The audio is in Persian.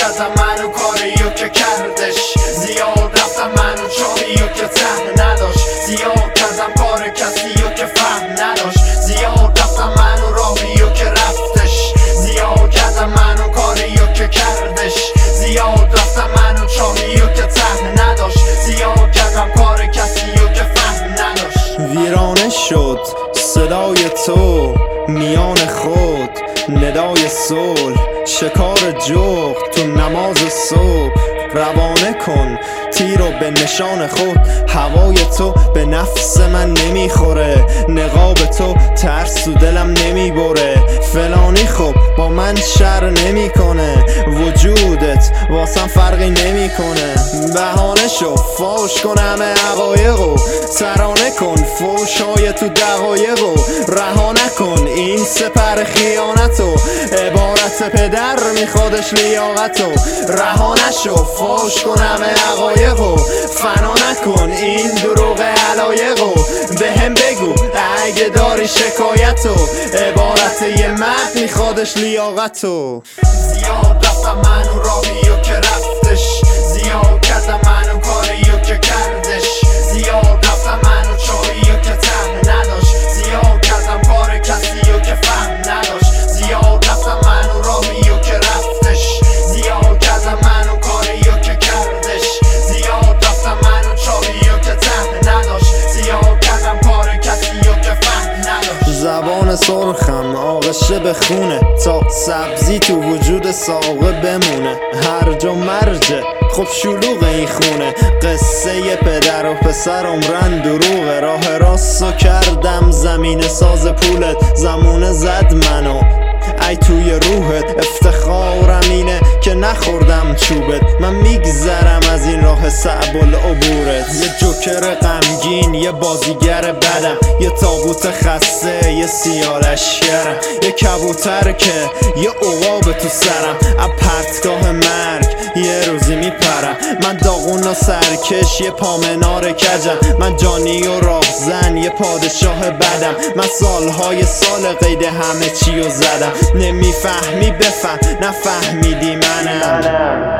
کردم منو کاریو که کردش، زیاد رفتم منو چاریو که ته نداشت، زیاد کردم کار کسیو که فهم نداشت، زیاد رفتم منو راهیو که رفتش، زیاد کردم منو کاریو که کردش، زیاد رفتم منو چاریو که ته نداشت، زیاد کردم کار کسیو که فهم نداشت. ویرانه شد صدای تو میان خود، ندای صلح شکار جغد تو نماز صبح. روانه کن تیرو به نشان خود، هوای تو به نفس من نمیخوره، نقاب تو ترس تو دلم نمیبره، فلانی خب با من شر نمیکنه، وجودت واسم فرقی نمیکنه. بهانه شو فوش کن همه حقایقو، ترانه کن فوش های تو دقایقو، رها نکن این سپر خیانتو، عبارت پدر میخوادش لیاقتو، رها نشو فوش کن همه حقایقو، فنا نکن این دروغ علایقو، به هم بگو اگه داری شکایتو، عبارت یه مرد میخوادش لیاقتو. زیاد رفتم منو راهیو که رفتش، زیاد کردم منو کاریو که کردش، زیاد رفتم منو چاریو که ته نداشت، زیاد کردم کار کسیو که فهم نداشت، زیاد رفتم منو راهیو که رفتش، زیاد کردم منو کاریو که کردش، زیاد رفتم منو چاریو که ته نداشت، زیاد کردم کار کسیو که فهم نداشت. زبان سرخم آغشه به خونه، تا سبزی تو وجود ساقه بمونه، هرج و مرجه خب شلوغ این خونه، قصه پدر و پسر عمرن دروغه، راه راستو کردم زمین ساز پولت، زمونه زد منو ای توی روحت، افتخارم اینه که نخوردم چوبت، من میگذرم از این راه صعب العبورت. یه جوکر غمگین یه بازیگر بدم، یه تابوت خسته یه سیارشگرم، یه کبوتر که یه عقاب تو سرم، از پرتگاه مرگ یه روزی میپرم، من داغون و سرکش یه پامنار کجم، من جانی و راهزن یه پادشاه بدم، من سالهای سال قید همه چیو زدم، نمیفهمی بفهم نفهمیدی منم.